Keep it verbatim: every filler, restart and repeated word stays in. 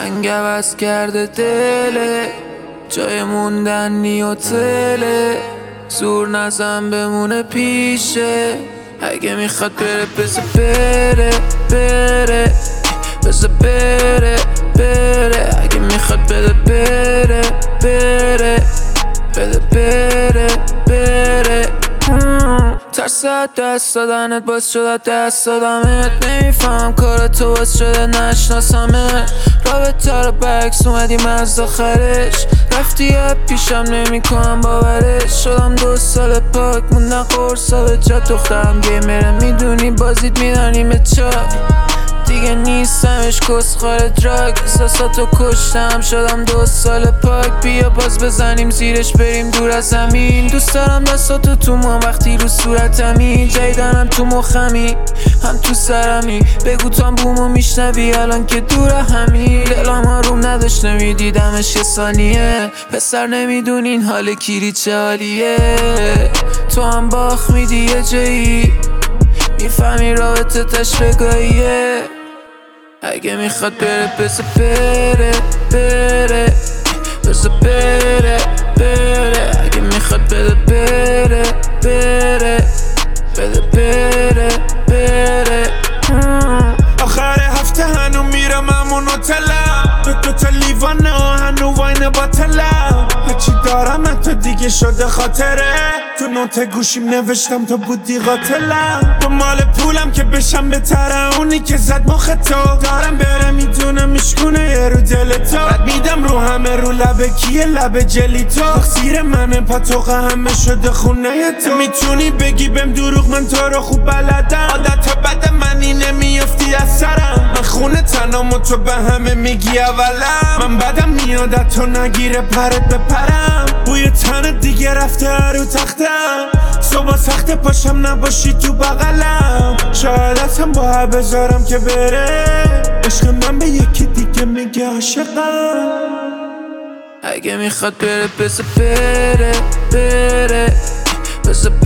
رنگ عوض کرده دله، جای موندن نی هتله، زور نزن بمونه پیشه. اگه میخواد بره بذار بره بره، بذار بره بره. اگه میخواد بده بره بره، بده بره بره. ترس دست دادنت باز شده دست دادمت، نمیفهم کار تو باز شده نشناسمه. رابطه رو برعکس اومدیم از آخرش، رفتی یه پیشم نمی کنم باورش. شدم دو سال پاک موندن قرصا به جا، دخترم گیمره میدونی بازیت میدنیم چای. دیگه نیستمش کسخار دراگ، احساساتو کشتم شدم دو سال پاک. بیا باز بزنیم زیرش بریم دور از زمین. دوست دارم دستاتو تو موام وقتی رو صورتمی، جایدنم تو مخمی هم تو سرمی. بگو تو هم بومو میشنوی الان که دور همی. دلم آروم نداشت نمیدیدمش یه ثانیه، پسر نمیدونین حال کیری چه حالیه. تو هم باخ میدی یه جایی، میفهمی رابطه تشبگاهیه. اگه میخواد بره بذار بره بره، بذار بره بره. اگه میخواد بده بره بره، بده بره بره. آخر هفته هنو میرم همون هتلم، دو دو تا لیوان هنو واین باطلم. هرچی دارم حتی دیگه شده خاطره، تو نوت گوشیم نوشتم تو بودی قاتلم. تو مال پولم که بشم بهتره اونی که زد مخ تو. دارم بره میدونم میشکونه یه رو دل تو، بد میدم رو همه رو لبه کیه لبه جلی تو. تقصیر منه پاتوقه همه شده خونه تو. میتونی بگی بهم دروغ من تو رو خوب بلدم، عادت بد منی نمیافتی از سرم. من خونه تنام و تو به همه میگی اولم، من بدم میادت تو نگیره پرت بپرم. بوی تن دیگه رفته رو تختم، صبح سخت پاشم نباشی تو بغلم. شاید اصلا با بذارم که بره، عشق من به یکی دیگه میگه عاشقم. اگه میخواد بره بذار بره بره، بذار